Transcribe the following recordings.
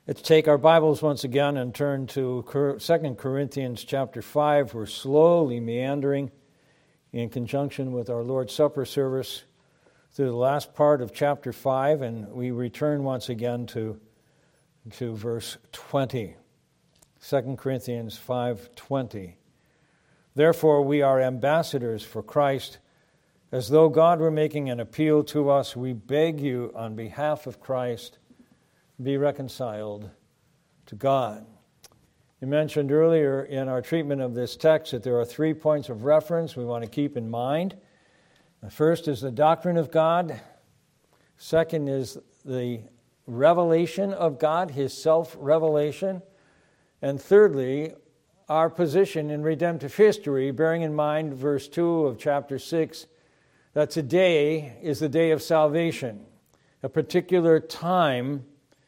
Let's take our Bibles once again and turn to 2 Corinthians chapter 5. We're slowly meandering in conjunction with our Lord's Supper service through the last part of chapter 5, and we return once again to verse 20. 2 Corinthians 5:20. Therefore we are ambassadors for Christ, as though God were making an appeal to us. We beg you on behalf of Christ, be reconciled to God. We mentioned earlier in our treatment of this text that there are 3 points of reference we want to keep in mind. The first is the doctrine of God. Second is the revelation of God, His self-revelation. And thirdly, our position in redemptive history, bearing in mind verse 2 of chapter 6, that today is the day of salvation, a particular time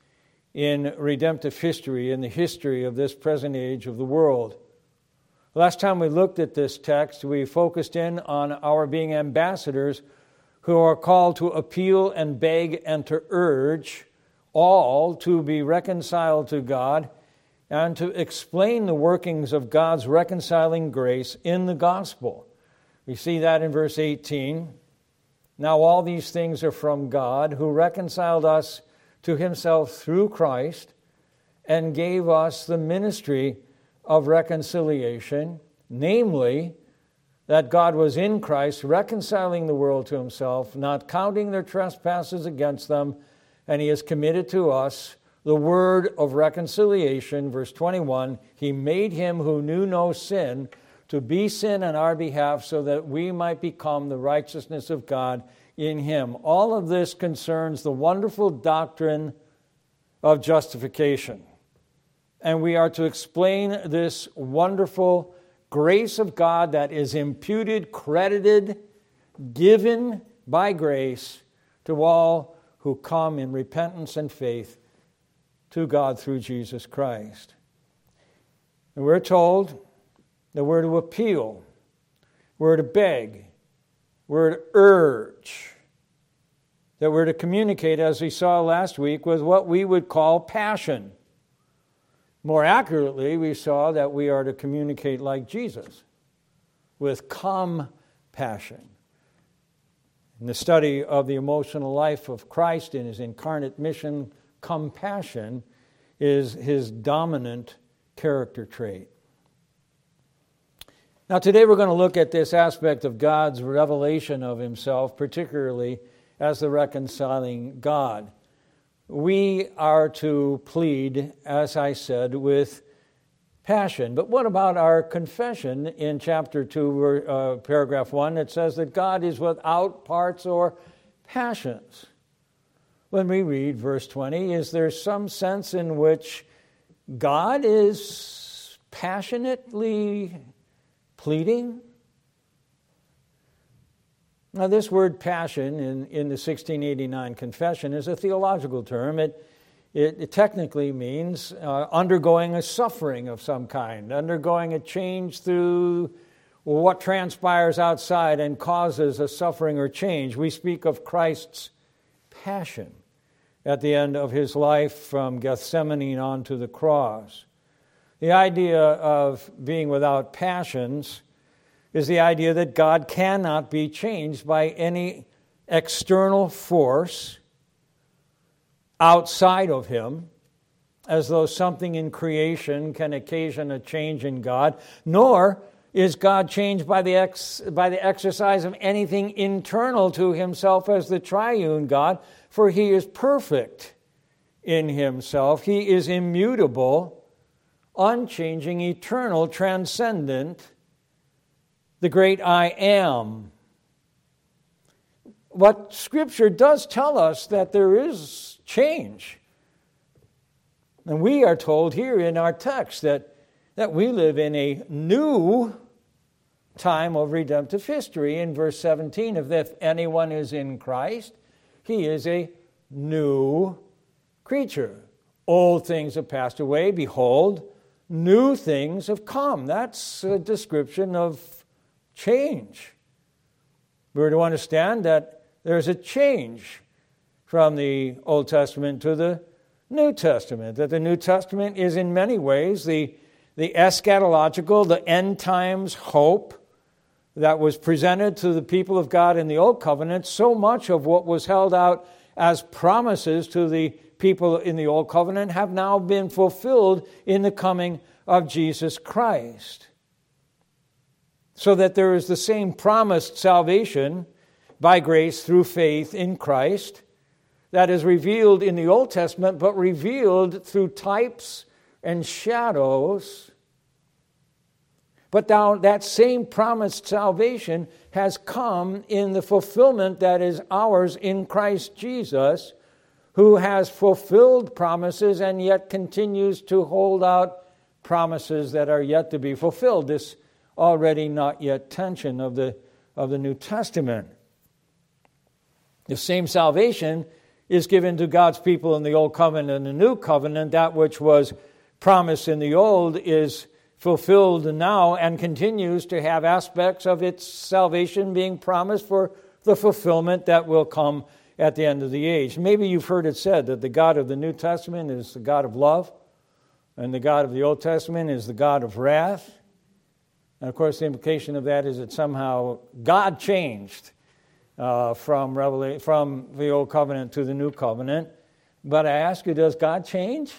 in redemptive history, in the history of this present age of the world. Last time we looked at this text, we focused in on our being ambassadors who are called to appeal and beg and to urge all to be reconciled to God and to explain the workings of God's reconciling grace in the gospel. We see that in verse 18. Now all these things are from God, who reconciled us to Himself through Christ and gave us the ministry of reconciliation, namely, that God was in Christ reconciling the world to Himself, not counting their trespasses against them, and He has committed to us the word of reconciliation. Verse 21, He made Him who knew no sin to be sin on our behalf, so that we might become the righteousness of God in Him. All of this concerns the wonderful doctrine of justification. And we are to explain this wonderful grace of God that is imputed, credited, given by grace to all who come in repentance and faith to God through Jesus Christ. And we're told that we're to appeal, we're to beg, we're to urge, that we're to communicate, as we saw last week, with what we would call passion. More accurately, we saw that we are to communicate like Jesus, with compassion. In the study of the emotional life of Christ in His incarnate mission, compassion is His dominant character trait. Now today we're going to look at this aspect of God's revelation of Himself, particularly as the reconciling God. We are to plead, as I said, with passion. But what about our confession in chapter 2, paragraph 1? It says that God is without parts or passions. When we read verse 20, is there some sense in which God is passionately pleading? Now, this word passion in the 1689 Confession is a theological term. It technically means undergoing a suffering of some kind, undergoing a change through what transpires outside and causes a suffering or change. We speak of Christ's passion at the end of His life from Gethsemane on to the cross. The idea of being without passions is the idea that God cannot be changed by any external force outside of Him, as though something in creation can occasion a change in God, nor is God changed by the exercise of anything internal to Himself as the triune God, for He is perfect in Himself. He is immutable, unchanging, eternal, transcendent, the great I am. What Scripture does tell us that there is change. And we are told here in our text that we live in a new time of redemptive history. In verse 17, if anyone is in Christ, he is a new creature. Old things have passed away. Behold, new things have come. That's a description of change. We're to understand that there's a change from the Old Testament to the New Testament, that the New Testament is in many ways the eschatological, the end times hope that was presented to the people of God in the Old Covenant. So much of what was held out as promises to the people in the Old Covenant have now been fulfilled in the coming of Jesus Christ. So that there is the same promised salvation by grace through faith in Christ that is revealed in the Old Testament, but revealed through types and shadows. But now that same promised salvation has come in the fulfillment that is ours in Christ Jesus, who has fulfilled promises and yet continues to hold out promises that are yet to be fulfilled. This already not yet tension of the New Testament. The same salvation is given to God's people in the Old Covenant and the New Covenant. That which was promised in the Old is fulfilled now and continues to have aspects of its salvation being promised for the fulfillment that will come at the end of the age. Maybe you've heard it said that the God of the New Testament is the God of love, and the God of the Old Testament is the God of wrath. And of course, the implication of that is that somehow God changed from the Old Covenant to the New Covenant. But I ask you, does God change?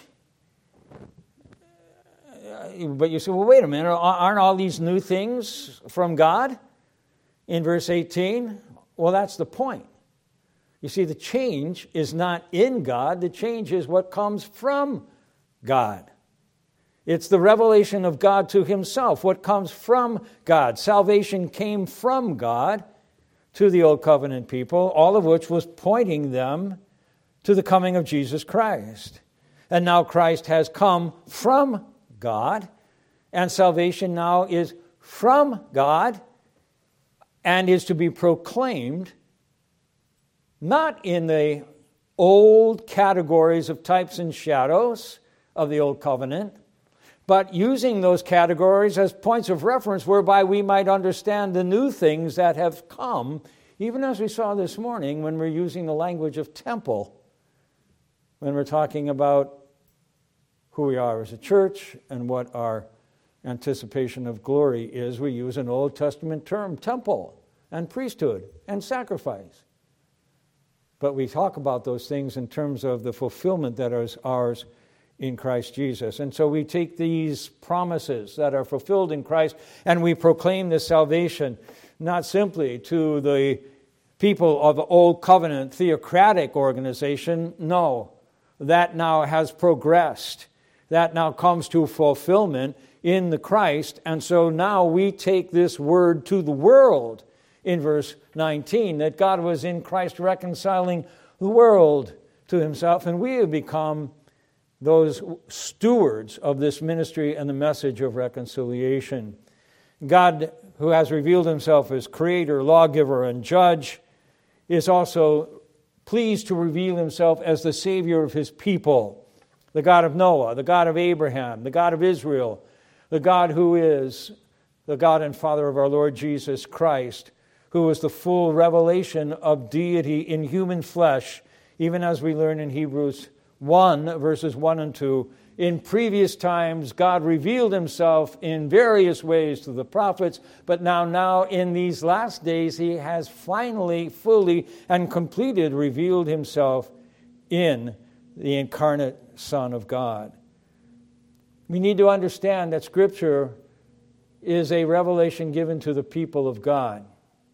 But you say, well, wait a minute, aren't all these new things from God in verse 18? Well, that's the point. You see, the change is not in God. The change is what comes from God. It's the revelation of God to himself, what comes from God. Salvation came from God to the Old Covenant people, all of which was pointing them to the coming of Jesus Christ. And now Christ has come from God, and salvation now is from God and is to be proclaimed not in the old categories of types and shadows of the Old Covenant, but using those categories as points of reference whereby we might understand the new things that have come, even as we saw this morning when we're using the language of temple, when we're talking about who we are as a church and what our anticipation of glory is. We use an Old Testament term, temple and priesthood and sacrifice. But we talk about those things in terms of the fulfillment that is ours in Christ Jesus. And so we take these promises that are fulfilled in Christ and we proclaim this salvation not simply to the people of the Old Covenant theocratic organization. No, that now has progressed. That now comes to fulfillment in the Christ. And so now we take this word to the world in verse 19, that God was in Christ reconciling the world to himself, and we have become those stewards of this ministry and the message of reconciliation. God, who has revealed himself as creator, lawgiver, and judge, is also pleased to reveal himself as the Savior of his people, the God of Noah, the God of Abraham, the God of Israel, the God who is the God and Father of our Lord Jesus Christ, who is the full revelation of deity in human flesh, even as we learn in Hebrews 1, verses 1 and 2. In previous times, God revealed himself in various ways to the prophets, but now in these last days, he has finally, fully, and completed revealed himself in the incarnate Son of God. We need to understand that Scripture is a revelation given to the people of God.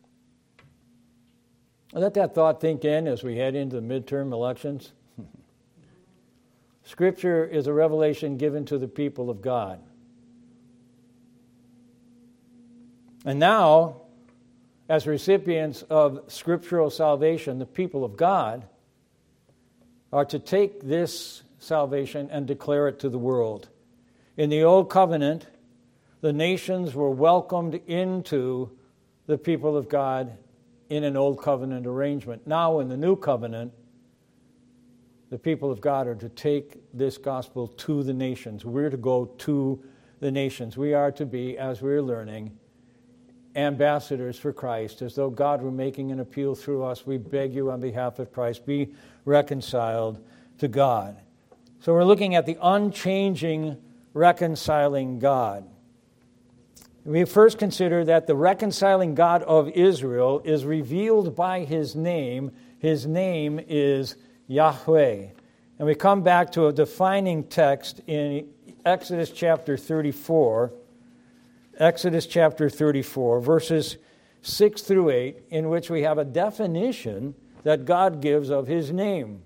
Let that thought sink in as we head into the midterm elections. Scripture is a revelation given to the people of God. And now, as recipients of scriptural salvation, the people of God are to take this salvation and declare it to the world. In the Old Covenant, the nations were welcomed into the people of God in an Old Covenant arrangement. Now, in the New Covenant, the people of God are to take this gospel to the nations. We're to go to the nations. We are to be, as we're learning, ambassadors for Christ, as though God were making an appeal through us. We beg you on behalf of Christ, be reconciled to God. So we're looking at the unchanging, reconciling God. We first consider that the reconciling God of Israel is revealed by His name. His name is Yahweh. And we come back to a defining text in Exodus chapter 34. Exodus chapter 34, verses 6 through 8, in which we have a definition that God gives of His name.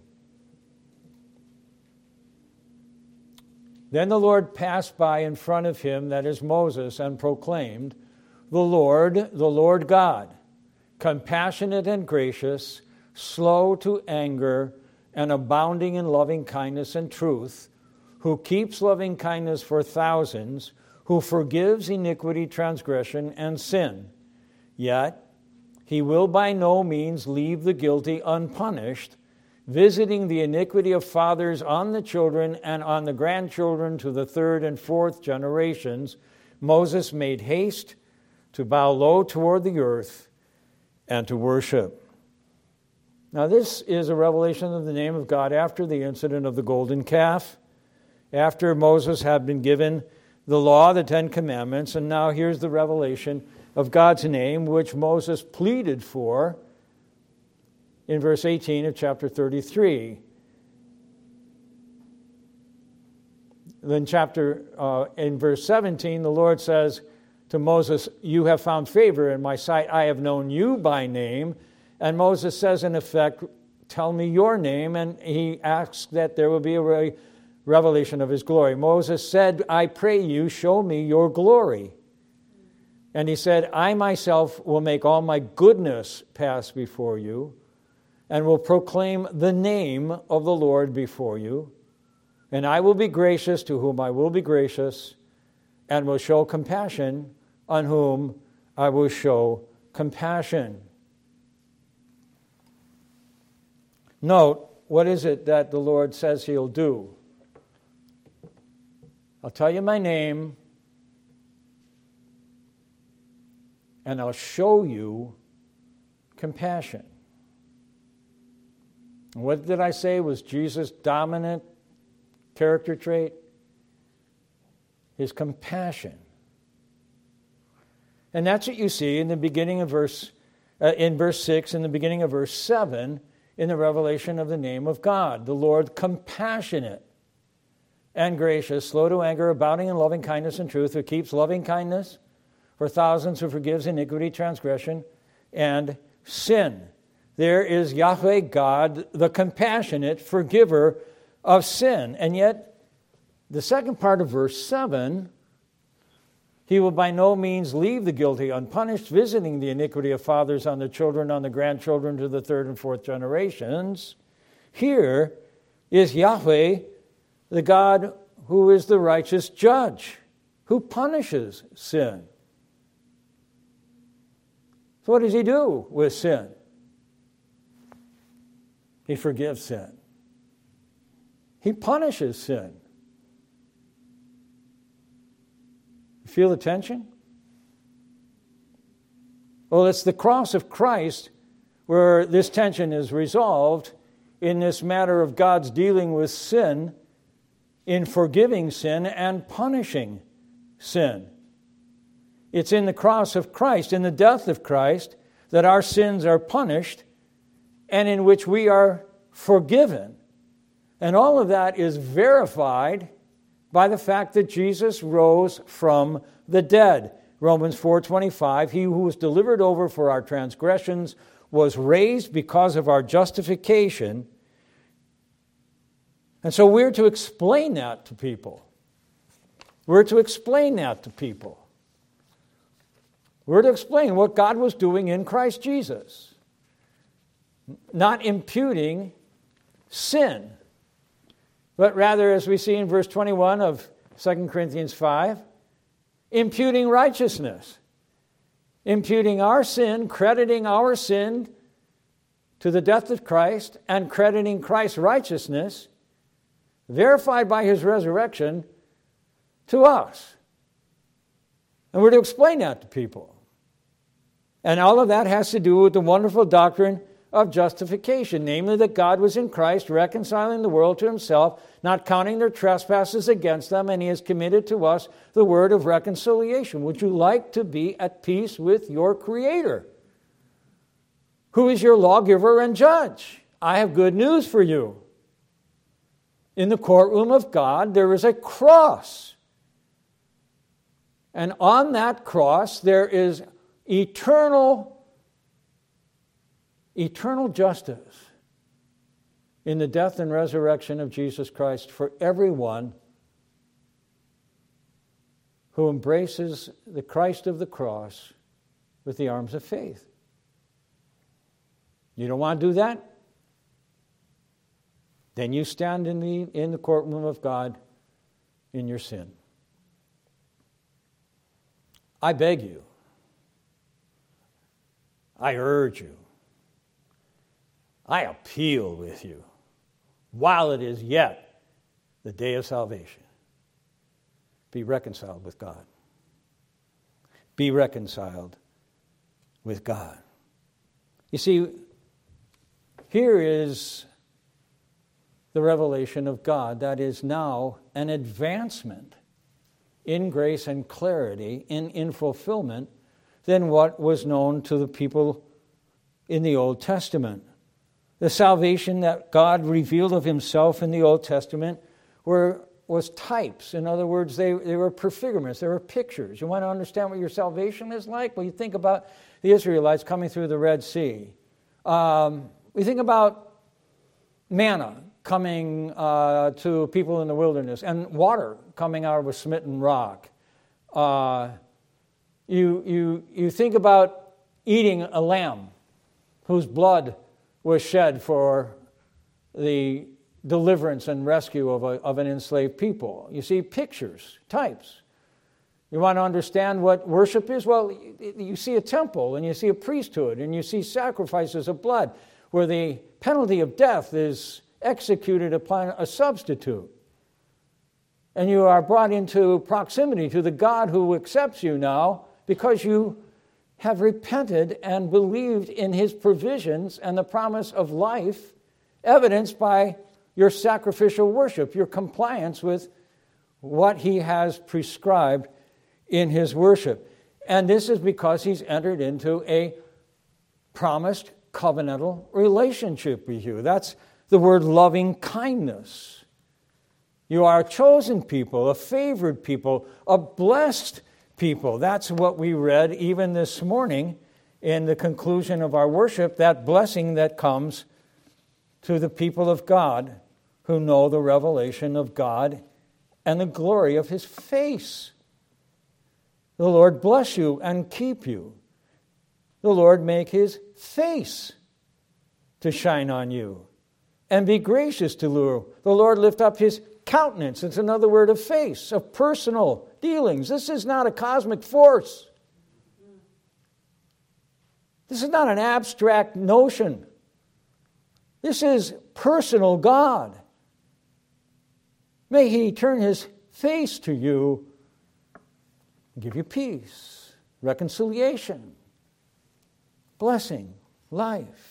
Then the Lord passed by in front of him, that is Moses, and proclaimed, the Lord God, compassionate and gracious, slow to anger, and abounding in loving kindness and truth, who keeps loving kindness for thousands, who forgives iniquity, transgression, and sin. Yet He will by no means leave the guilty unpunished, visiting the iniquity of fathers on the children and on the grandchildren to the third and fourth generations. Moses made haste to bow low toward the earth and to worship. Now this is a revelation of the name of God after the incident of the golden calf, after Moses had been given the law, the Ten Commandments, and now here's the revelation of God's name, which Moses pleaded for in verse 18 of chapter 33. Then in verse 17, the Lord says to Moses, you have found favor in my sight. I have known you by name. And Moses says, in effect, tell me your name. And he asks that there will be a revelation of His glory. Moses said, I pray you, show me your glory. And he said, I myself will make all my goodness pass before you, and will proclaim the name of the Lord before you. And I will be gracious to whom I will be gracious, and will show compassion on whom I will show compassion. Note, what is it that the Lord says He'll do? I'll tell you my name, and I'll show you compassion. What did I say was Jesus' dominant character trait? His compassion. And that's what you see in the beginning of verse 6, in the beginning of verse 7, in the revelation of the name of God. The Lord compassionate and gracious, slow to anger, abounding in loving kindness and truth, who keeps loving kindness for thousands, who forgives iniquity, transgression, and sin. There is Yahweh God, the compassionate forgiver of sin. And yet, the second part of verse 7, He will by no means leave the guilty unpunished, visiting the iniquity of fathers on the children, on the grandchildren to the third and fourth generations. Here is Yahweh, the God who is the righteous judge, who punishes sin. So what does He do with sin? He forgives sin. He punishes sin. Feel the tension? Well, it's the cross of Christ where this tension is resolved in this matter of God's dealing with sin, in forgiving sin and punishing sin. It's in the cross of Christ, in the death of Christ, that our sins are punished and in which we are forgiven. And all of that is verified by the fact that Jesus rose from the dead. Romans 4:25, He who was delivered over for our transgressions was raised because of our justification. And so we're to explain that to people. We're to explain that to people. We're to explain what God was doing in Christ Jesus. Not imputing sin, but rather, as we see in verse 21 of 2 Corinthians 5, imputing righteousness. Imputing our sin, crediting our sin to the death of Christ, and crediting Christ's righteousness, verified by His resurrection, to us. And we're to explain that to people. And all of that has to do with the wonderful doctrine of justification, namely that God was in Christ reconciling the world to himself, not counting their trespasses against them, and he has committed to us the word of reconciliation. Would you like to be at peace with your Creator, who is your lawgiver and judge? I have good news for you. In the courtroom of God, there is a cross. And on that cross, there is eternal justice in the death and resurrection of Jesus Christ for everyone who embraces the Christ of the cross with the arms of faith. You don't want to do that? Then you stand in the courtroom of God in your sin. I beg you, I urge you, I appeal with you, while it is yet the day of salvation, be reconciled with God. Be reconciled with God. You see, here is the revelation of God that is now an advancement in grace and clarity, in fulfillment, than what was known to the people in the Old Testament. The salvation that God revealed of himself in the Old Testament was types. In other words, they were prefigurements, they were pictures. You want to understand what your salvation is like? Well, you think about the Israelites coming through the Red Sea. We think about manna coming to people in the wilderness, and water coming out of a smitten rock. You think about eating a lamb whose blood was shed for the deliverance and rescue of an enslaved people. You see pictures, types. You want to understand what worship is? Well, you see a temple, and you see a priesthood, and you see sacrifices of blood, where the penalty of death is executed upon a substitute. And you are brought into proximity to the God who accepts you now because you have repented and believed in his provisions and the promise of life, evidenced by your sacrificial worship, your compliance with what he has prescribed in his worship. And this is because he's entered into a promised covenantal relationship with you. That's the word loving kindness. You are a chosen people, a favored people, a blessed people. That's what we read even this morning in the conclusion of our worship, that blessing that comes to the people of God who know the revelation of God and the glory of his face. The Lord bless you and keep you. The Lord make his face to shine on you and be gracious to you. The Lord lift up his countenance. It's another word of face, of personal dealings. This is not a cosmic force. This is not an abstract notion. This is personal God. May he turn his face to you and give you peace, reconciliation, blessing, life.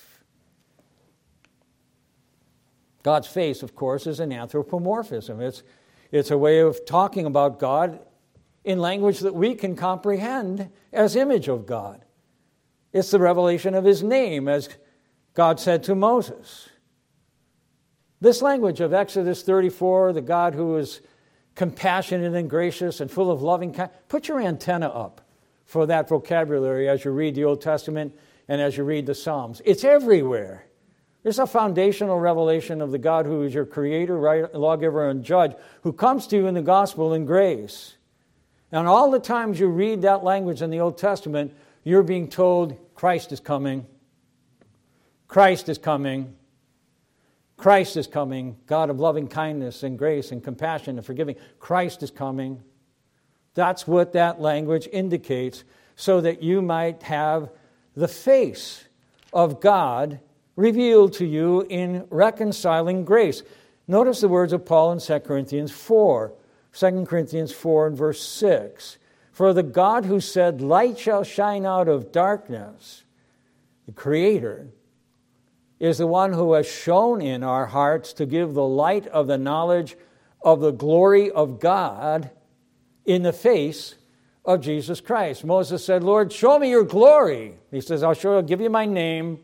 God's face, of course, is an anthropomorphism. It's a way of talking about God in language that we can comprehend as image of God. It's the revelation of his name, as God said to Moses. This language of Exodus 34, the God who is compassionate and gracious and full of loving kindness, put your antenna up for that vocabulary as you read the Old Testament and as you read the Psalms. It's everywhere. There's a foundational revelation of the God who is your creator, lawgiver, and judge, who comes to you in the gospel in grace. And all the times you read that language in the Old Testament, you're being told, Christ is coming. Christ is coming. Christ is coming. God of loving kindness and grace and compassion and forgiving. Christ is coming. That's what that language indicates, so that you might have the face of God revealed to you in reconciling grace. Notice the words of Paul in 2 Corinthians 4. 2 Corinthians 4 and verse 6. For the God who said, light shall shine out of darkness, the Creator, is the one who has shone in our hearts to give the light of the knowledge of the glory of God in the face of Jesus Christ. Moses said, Lord, show me your glory. He says, I'll give you my name,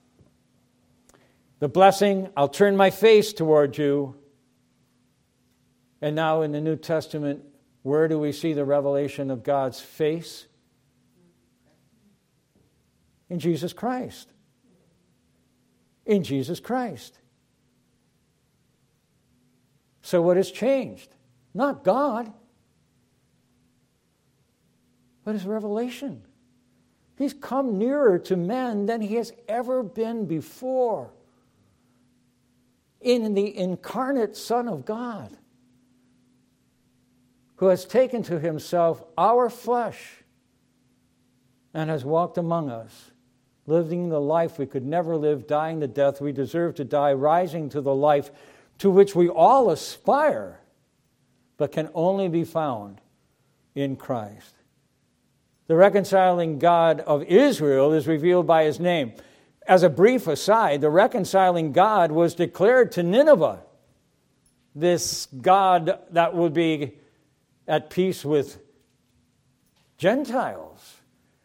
the blessing, I'll turn my face toward you. And now in the New Testament, where do we see the revelation of God's face? In Jesus Christ. In Jesus Christ. So what has changed? Not God, but His revelation. He's come nearer to men than He has ever been before. In the incarnate Son of God, who has taken to Himself our flesh and has walked among us, living the life we could never live, dying the death we deserve to die, rising to the life to which we all aspire, but can only be found in Christ. The reconciling God of Israel is revealed by His name. As a brief aside, the reconciling God was declared to Nineveh, this God that would be at peace with Gentiles.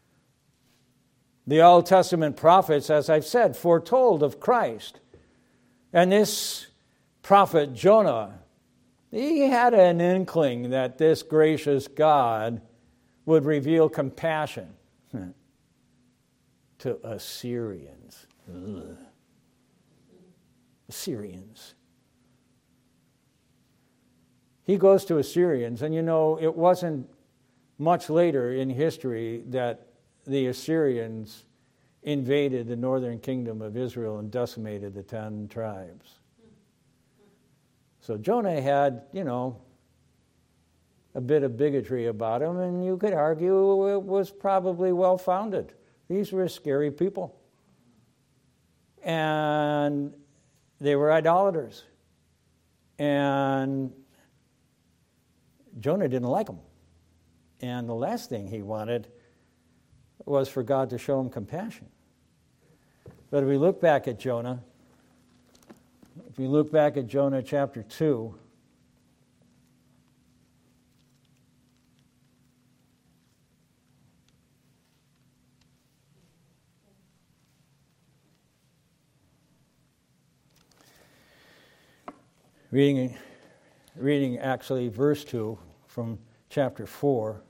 The Old Testament prophets, as I've said, foretold of Christ. And this prophet Jonah, he had an inkling that this gracious God would reveal compassion to Assyrians. Ugh. Assyrians. He goes to Assyrians, and it wasn't much later in history that the Assyrians invaded the northern kingdom of Israel and decimated the 10 tribes. So Jonah had, a bit of bigotry about him, and you could argue it was probably well-founded. These were scary people. And they were idolaters. And Jonah didn't like them. And the last thing he wanted was for God to show him compassion. But if we look back at Jonah, chapter 2, reading actually verse 2 from chapter 4.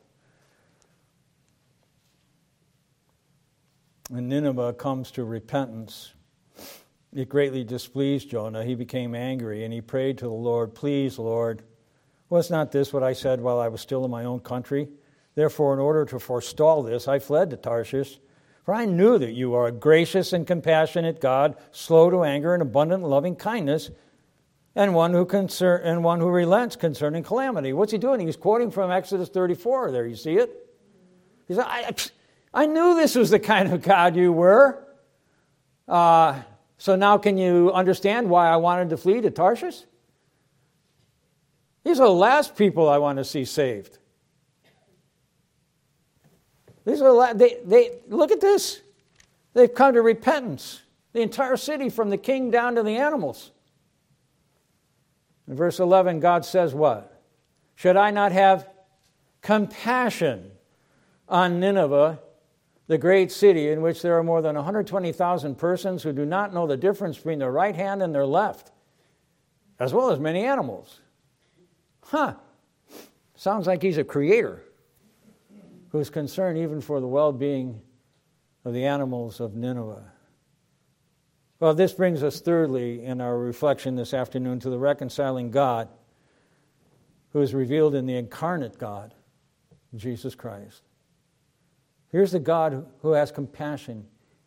When Nineveh comes to repentance, it greatly displeased Jonah. He became angry and he prayed to the Lord, "Please, Lord, was not this what I said while I was still in my own country? Therefore, in order to forestall this, I fled to Tarshish. For I knew that you are a gracious and compassionate God, slow to anger and abundant in loving kindness, and one who relents concerning calamity." What's he doing? He's quoting from Exodus 34 there. You see it? He said, I knew this was the kind of God you were. So now can you understand why I wanted to flee to Tarshish? These are the last people I want to see saved. These are they look at this. They've come to repentance. The entire city, from the king down to the animals. In verse 11, God says what? Should I not have compassion on Nineveh, the great city in which there are more than 120,000 persons who do not know the difference between their right hand and their left, as well as many animals? Sounds like he's a creator who's concerned even for the well-being of the animals of Nineveh. Well, this brings us thirdly in our reflection this afternoon to the reconciling God who is revealed in the incarnate God, Jesus Christ. Here's the God who has compassion.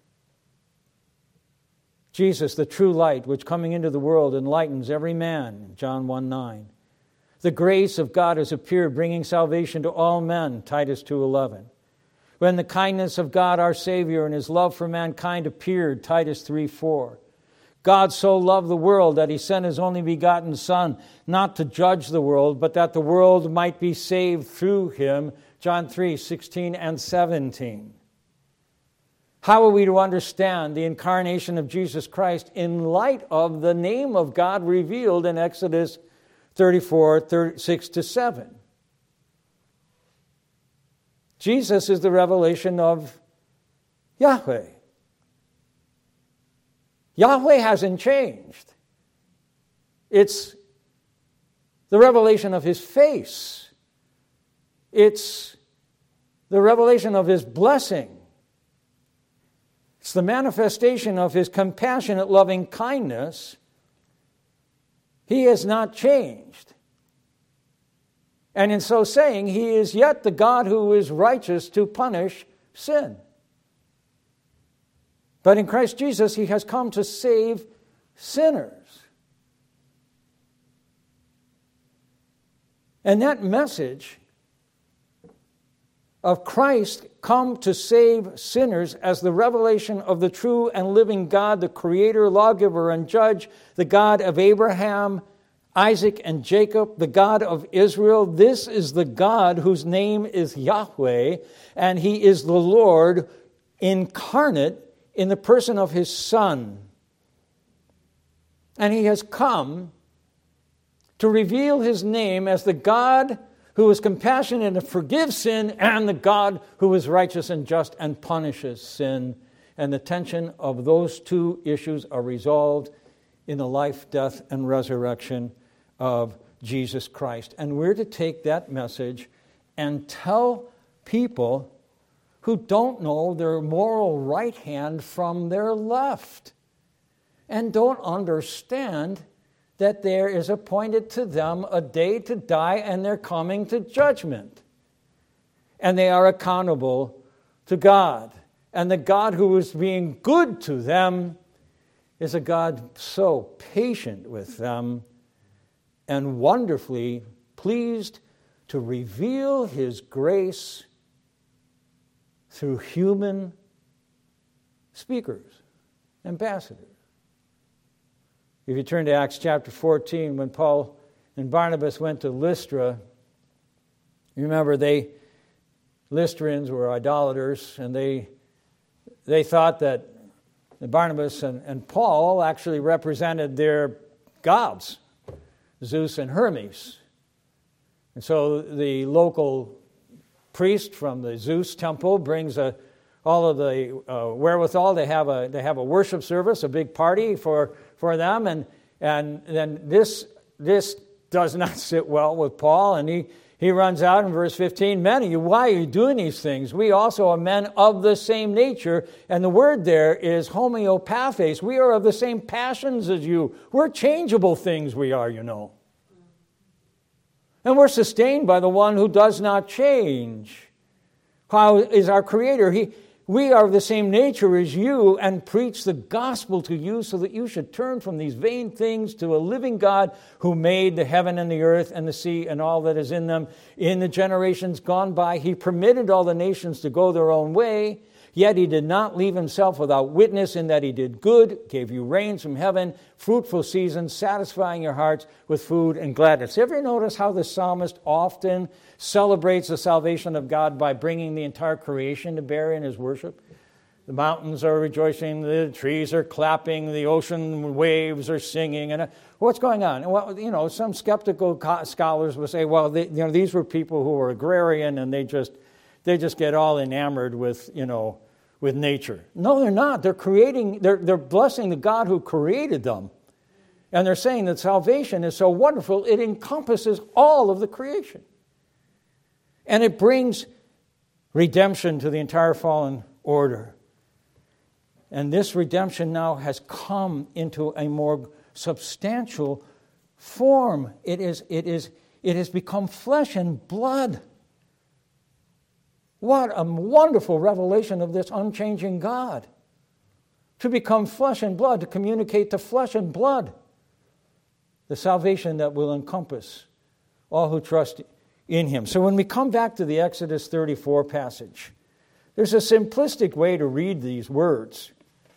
Jesus, the true light, which coming into the world enlightens every man, John 1:9. The grace of God has appeared, bringing salvation to all men, Titus 2:11. When the kindness of God our Savior and His love for mankind appeared, Titus 3:4. God so loved the world that He sent His only begotten Son, not to judge the world, but that the world might be saved through Him, John 3:16 and 17. How are we to understand the incarnation of Jesus Christ in light of the name of God revealed in Exodus 34, 6 to 7? Jesus is the revelation of Yahweh. Yahweh hasn't changed. It's the revelation of His face. It's the revelation of His blessing. It's the manifestation of His compassionate, loving kindness. He has not changed. And in so saying, He is yet the God who is righteous to punish sin. But in Christ Jesus, He has come to save sinners. And that message of Christ come to save sinners as the revelation of the true and living God, the Creator, Lawgiver, and Judge, the God of Abraham, Isaac, and Jacob, the God of Israel. This is the God whose name is Yahweh, and He is the Lord incarnate in the person of His Son. And He has come to reveal His name as the God who is compassionate and forgives sin, and the God who is righteous and just and punishes sin. And the tension of those two issues are resolved in the life, death, and resurrection of Jesus Christ. And we're to take that message and tell people who don't know their moral right hand from their left and don't understand that there is appointed to them a day to die and they're coming to judgment. And they are accountable to God. And the God who is being good to them is a God so patient with them and wonderfully pleased to reveal His grace through human speakers, ambassadors. If you turn to Acts chapter 14, when Paul and Barnabas went to Lystra, you remember Lystrians were idolaters, and they thought that Barnabas and Paul actually represented their gods, Zeus and Hermes. And so the local priest from the Zeus temple brings all of the wherewithal. They have a worship service, a big party for them, and then this does not sit well with Paul, and he runs out in verse 15, "Men of you, why are you doing these things? We also are men of the same nature," and the word there is homeopathes. We are of the same passions as you. We're changeable things, we are, you know. And we're sustained by the one who does not change. How is our Creator? We are of the same nature as you and preach the gospel to you so that you should turn from these vain things to a living God who made the heaven and the earth and the sea and all that is in them. In the generations gone by, He permitted all the nations to go their own way, yet He did not leave Himself without witness in that He did good, gave you rains from heaven, fruitful seasons, satisfying your hearts with food and gladness. Ever notice how the psalmist often celebrates the salvation of God by bringing the entire creation to bear in his worship? The mountains are rejoicing, the trees are clapping, the ocean waves are singing. And what's going on? Well, some skeptical scholars will say, well, these were people who were agrarian and they just get all enamored with nature. No, they're not. They're blessing the God who created them. And they're saying that salvation is so wonderful, it encompasses all of the creation. And it brings redemption to the entire fallen order. And this redemption now has come into a more substantial form. It has become flesh and blood. What a wonderful revelation of this unchanging God. To become flesh and blood, to communicate to flesh and blood the salvation that will encompass all who trust in Him. So when we come back to the Exodus 34 passage, there's a simplistic way to read these words.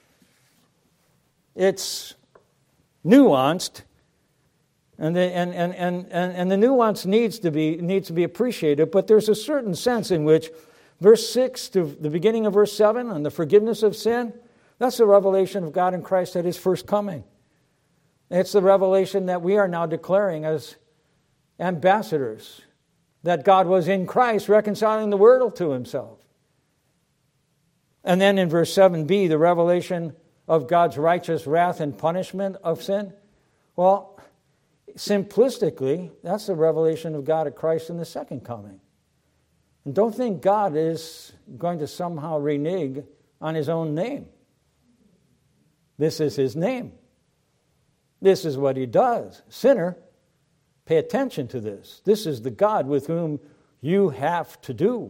It's nuanced, and the nuance needs to be appreciated, but there's a certain sense in which Verse 6 to the beginning of verse 7 on the forgiveness of sin, that's the revelation of God in Christ at His first coming. It's the revelation that we are now declaring as ambassadors, that God was in Christ reconciling the world to Himself. And then in verse 7b, the revelation of God's righteous wrath and punishment of sin. Well, simplistically, that's the revelation of God at Christ in the second coming. And don't think God is going to somehow renege on His own name. This is His name. This is what He does. Sinner, pay attention to this. This is the God with whom you have to do.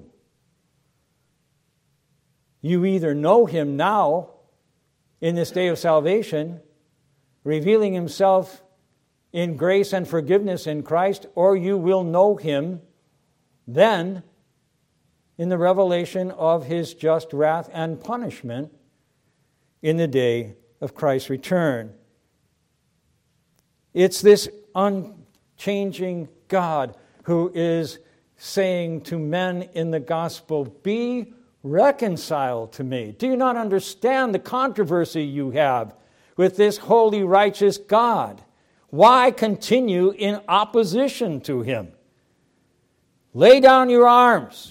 You either know Him now in this day of salvation, revealing Himself in grace and forgiveness in Christ, or you will know Him then in the revelation of His just wrath and punishment in the day of Christ's return. It's this unchanging God who is saying to men in the gospel, be reconciled to me. Do you not understand the controversy you have with this holy, righteous God? Why continue in opposition to Him? Lay down your arms.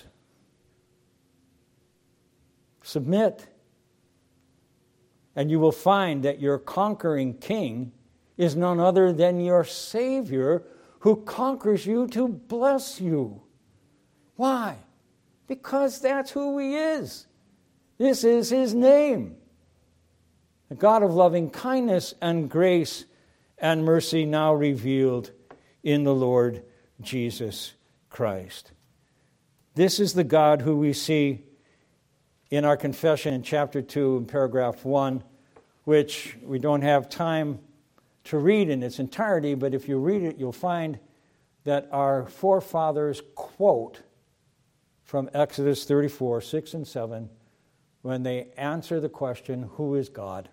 Submit. And you will find that your conquering King is none other than your Savior, who conquers you to bless you. Why? Because that's who He is. This is His name. The God of loving kindness and grace and mercy now revealed in the Lord Jesus Christ. This is the God who we see in our confession in chapter 2 in paragraph 1, which we don't have time to read in its entirety, but if you read it, you'll find that our forefathers quote from Exodus 34, 6 and 7, when they answer the question, who is God?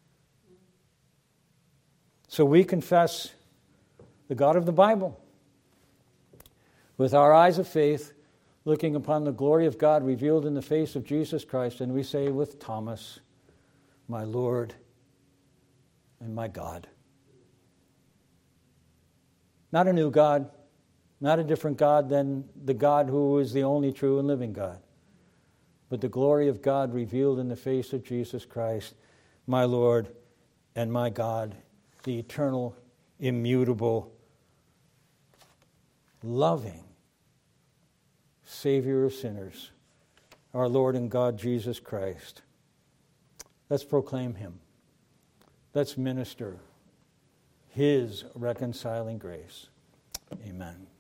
So we confess the God of the Bible with our eyes of faith, looking upon the glory of God revealed in the face of Jesus Christ, and we say with Thomas, my Lord and my God. Not a new God, not a different God than the God who is the only true and living God, but the glory of God revealed in the face of Jesus Christ, my Lord and my God, the eternal, immutable, loving Savior of sinners, our Lord and God Jesus Christ. Let's proclaim Him. Let's minister His reconciling grace. Amen.